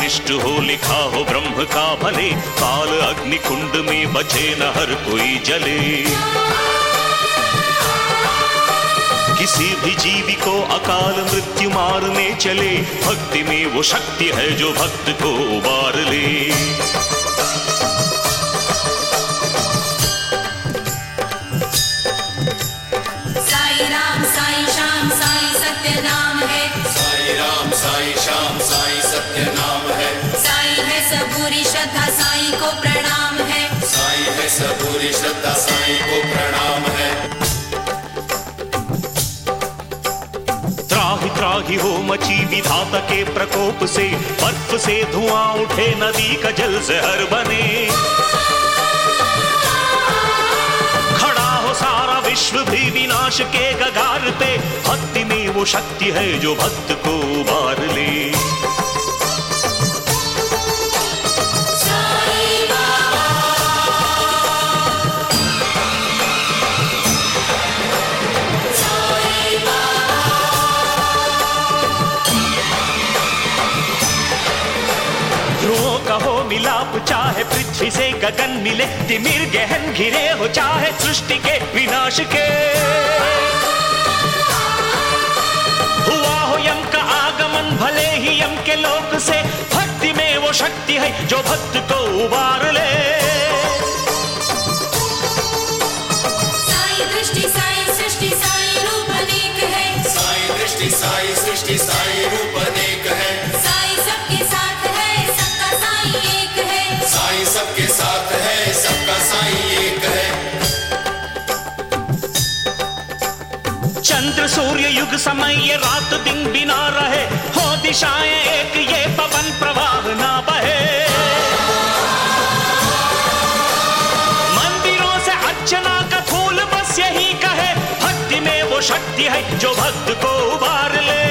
इष्ट हो लिखा हो ब्रह्म का भले, काल अग्नि कुंड में बचे न हर कोई जले। किसी भी जीवी को अकाल मृत्यु मारने चले, भक्ति में वो शक्ति है जो भक्त को उबार ले। साई राम साई श्याम साई सत्य नाम है, साई राम साई श्याम साई सत्य नाम है। साई है सबूरी श्रद्धा साई को प्रणाम है, साई है सबूरी श्रद्धा साई को प्रणाम है। त्राहि त्राहि हो मची विधाता के प्रकोप से, बर्फ से धुआं उठे नदी का जल जहर बने। खड़ा हो सारा विश्व भी विनाश के कगार पे, भक्ति में वो शक्ति है जो भक्त को उबार ले। मिलाप चाहे पृथ्वी से गगन मिले, तिमिर गहन घिरे हो चाहे सृष्टि के विनाश के। हुआ हो यम का आगमन भले ही यम के लोक से, भक्ति में वो शक्ति है जो भक्त को उबार ले। साई दृष्टि साई सृष्टि साई रूप अनेक है, साई दृष्टि साई सृष्टि साई रूप अनेक है। साई सबके साथ है सबका साई एक है, साई सबके साथ है सबका साई एक है। चंद्र सूर्य युग समय ये रात दिन बिना रहे, हो दिशाएं एक ये पवन प्रवाह ना बहे। मंदिरों से अर्चना का फूल बस यही कहे, भक्ति में वो शक्ति है जो भक्त को उबार ले।